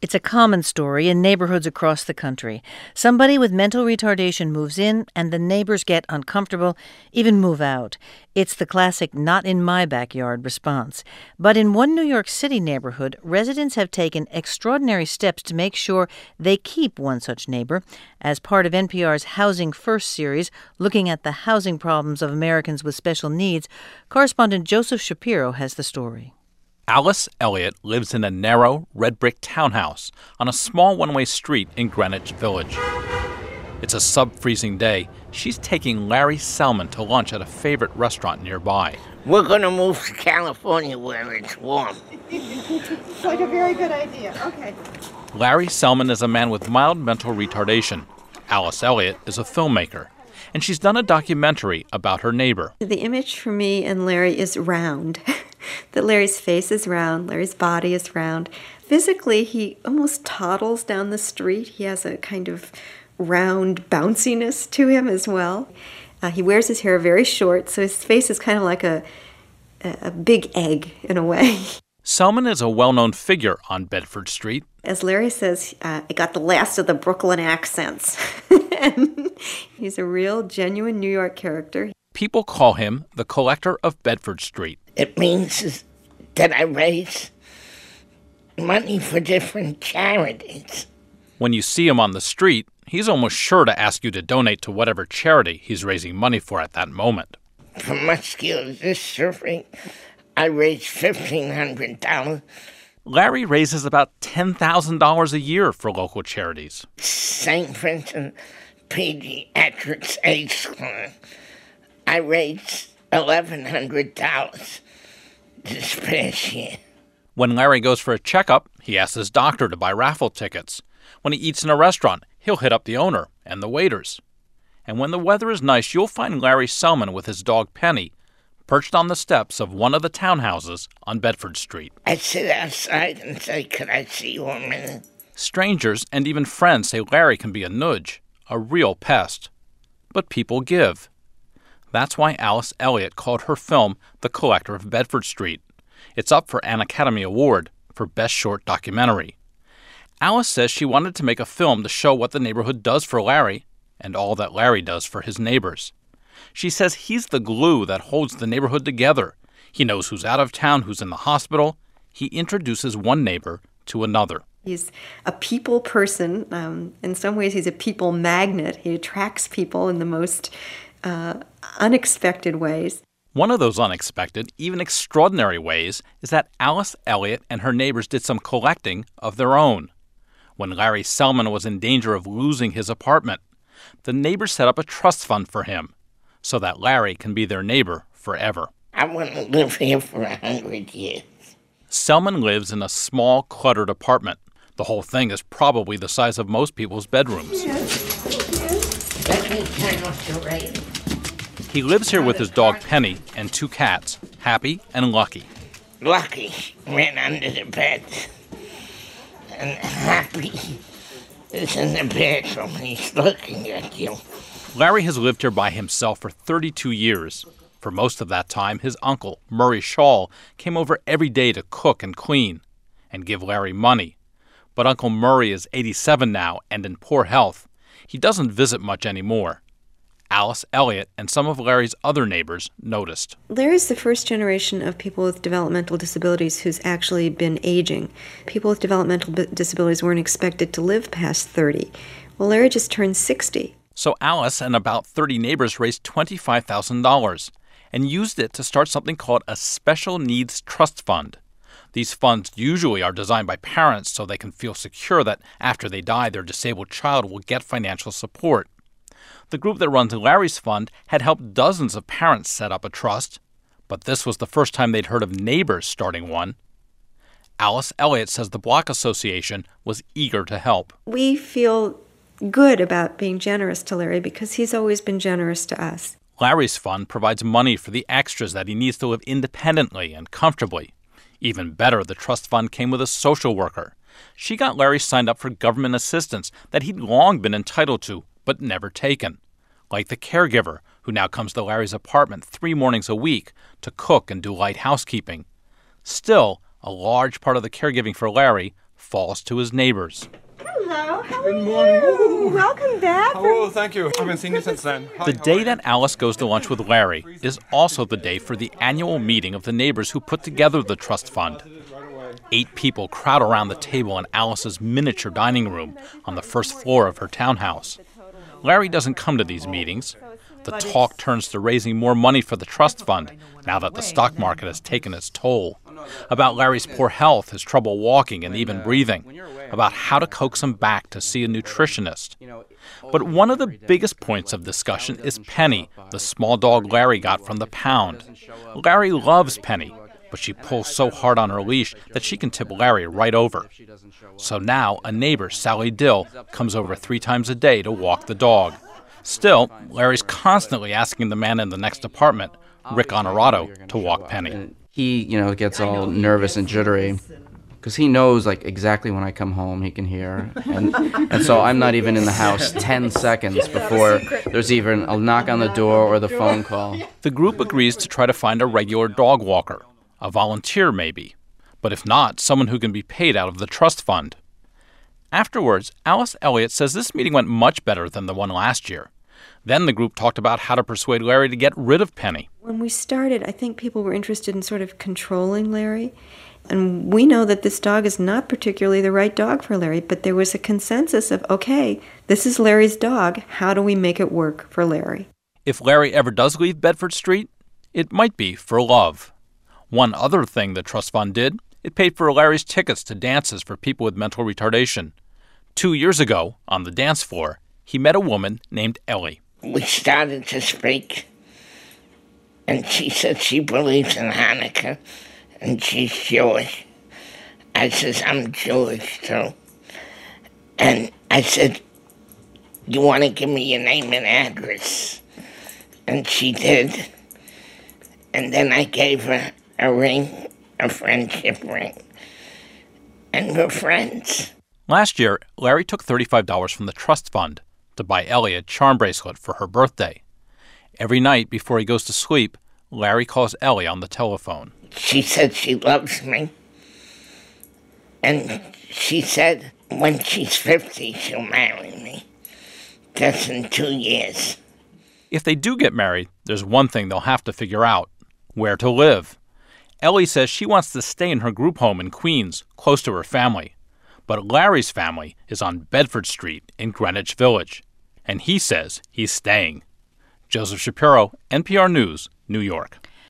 It's a common story in neighborhoods across the country. Somebody with mental retardation moves in, and the neighbors get uncomfortable, even move out. It's the classic not in my backyard response. But in one New York City neighborhood, residents have taken extraordinary steps to make sure they keep one such neighbor. As part of NPR's Housing First series, looking at the housing problems of Americans with special needs, correspondent Joseph Shapiro has the story. Alice Elliott lives in a narrow, red-brick townhouse on a small one-way street in Greenwich Village. It's a sub-freezing day. She's taking Larry Selman to lunch at a favorite restaurant nearby. We're going to move to California where it's warm. It's like a very good idea. Okay. Larry Selman is a man with mild mental retardation. Alice Elliott is a filmmaker, and she's done a documentary about her neighbor. The image for me and Larry is round. That Larry's face is round, Larry's body is round. Physically, he almost toddles down the street. He has a kind of round bounciness to him as well. He wears his hair very short, so his face is kind of like a big egg in a way. Selman is a well-known figure on Bedford Street. As Larry says, I got the last of the Brooklyn accents. And he's a real, genuine New York character. People call him the collector of Bedford Street. It means that I raise money for different charities. When you see him on the street, he's almost sure to ask you to donate to whatever charity he's raising money for at that moment. For muscular dystrophy, I raised $1,500. Larry raises about $10,000 a year for local charities. St. Vincent Pediatrics AIDS Clinic, I raised $1,100 this past year. When Larry goes for a checkup, he asks his doctor to buy raffle tickets. When he eats in a restaurant, he'll hit up the owner and the waiters. And when the weather is nice, you'll find Larry Selman with his dog Penny, perched on the steps of one of the townhouses on Bedford Street. I sit outside and say, "Could I see you a minute?" Strangers and even friends say Larry can be a nudge, a real pest. But people give. That's why Alice Elliott called her film The Collector of Bedford Street. It's up for an Academy Award for Best Short Documentary. Alice says she wanted to make a film to show what the neighborhood does for Larry and all that Larry does for his neighbors. She says he's the glue that holds the neighborhood together. He knows who's out of town, who's in the hospital. He introduces one neighbor to another. He's a people person. In some ways, he's a people magnet. He attracts people in the most unexpected ways. One of those unexpected, even extraordinary ways is that Alice Elliott and her neighbors did some collecting of their own. When Larry Selman was in danger of losing his apartment, the neighbors set up a trust fund for him so that Larry can be their neighbor forever. I want to live here for 100 years. Selman lives in a small, cluttered apartment. The whole thing is probably the size of most people's bedrooms. Let me turn off the radio. He lives here with his dog Penny and 2 cats, Happy and Lucky. Lucky ran under the bed, and Happy is in the bathroom. He's looking at you. Larry has lived here by himself for 32 years. For most of that time, his uncle, Murray Shaw, came over every day to cook and clean and give Larry money. But Uncle Murray is 87 now and in poor health. He doesn't visit much anymore. Alice Elliott and some of Larry's other neighbors noticed. Larry's the first generation of people with developmental disabilities who's actually been aging. People with developmental disabilities weren't expected to live past 30. Well, Larry just turned 60. So Alice and about 30 neighbors raised $25,000 and used it to start something called a Special Needs Trust Fund. These funds usually are designed by parents so they can feel secure that after they die, their disabled child will get financial support. The group that runs Larry's fund had helped dozens of parents set up a trust, but this was the first time they'd heard of neighbors starting one. Alice Elliott says the Block Association was eager to help. We feel good about being generous to Larry because he's always been generous to us. Larry's fund provides money for the extras that he needs to live independently and comfortably. Even better, the trust fund came with a social worker. She got Larry signed up for government assistance that he'd long been entitled to, but never taken. Like the caregiver, who now comes to Larry's apartment 3 mornings a week to cook and do light housekeeping. Still, a large part of the caregiving for Larry falls to his neighbors. Hello, how are Good morning. you? Welcome back. Oh, thank you. I haven't seen you since then. Hi, The how day are that Alice goes to lunch with Larry is also the day for the annual meeting of the neighbors who put together the trust fund. 8 people crowd around the table in Alice's miniature dining room on the first floor of her townhouse. Larry doesn't come to these meetings. The talk turns to raising more money for the trust fund now that the stock market has taken its toll. About Larry's poor health, his trouble walking and even breathing. About how to coax him back to see a nutritionist. But one of the biggest points of discussion is Penny, the small dog Larry got from the pound. Larry loves Penny, but she pulls so hard on her leash that she can tip Larry right over. So now a neighbor, Sally Dill, comes over 3 times a day to walk the dog. Still, Larry's constantly asking the man in the next apartment, Rick Honorato, to walk Penny. He, gets all nervous and jittery because he knows, exactly when I come home, he can hear. And so I'm not even in the house 10 seconds before there's even a knock on the door or the phone call. The group agrees to try to find a regular dog walker, a volunteer maybe, but if not, someone who can be paid out of the trust fund. Afterwards, Alice Elliott says this meeting went much better than the one last year. Then the group talked about how to persuade Larry to get rid of Penny. When we started, I think people were interested in sort of controlling Larry. And we know that this dog is not particularly the right dog for Larry, but there was a consensus of, okay, this is Larry's dog. How do we make it work for Larry? If Larry ever does leave Bedford Street, it might be for love. One other thing the trust fund did, it paid for Larry's tickets to dances for people with mental retardation. 2 years ago, on the dance floor, he met a woman named Ellie. We started to speak, and she said she believes in Hanukkah, and she's Jewish. I says, I'm Jewish too. And I said, you want to give me your name and address? And she did. And then I gave her a ring, a friendship ring. And we're friends. Last year, Larry took $35 from the trust fund to buy Ellie a charm bracelet for her birthday. Every night before he goes to sleep, Larry calls Ellie on the telephone. She said she loves me. And she said when she's 50, she'll marry me. That's in 2 years. If they do get married, there's one thing they'll have to figure out: where to live. Ellie says she wants to stay in her group home in Queens, close to her family. But Larry's family is on Bedford Street in Greenwich Village. And he says he's staying. Joseph Shapiro, NPR News, New York.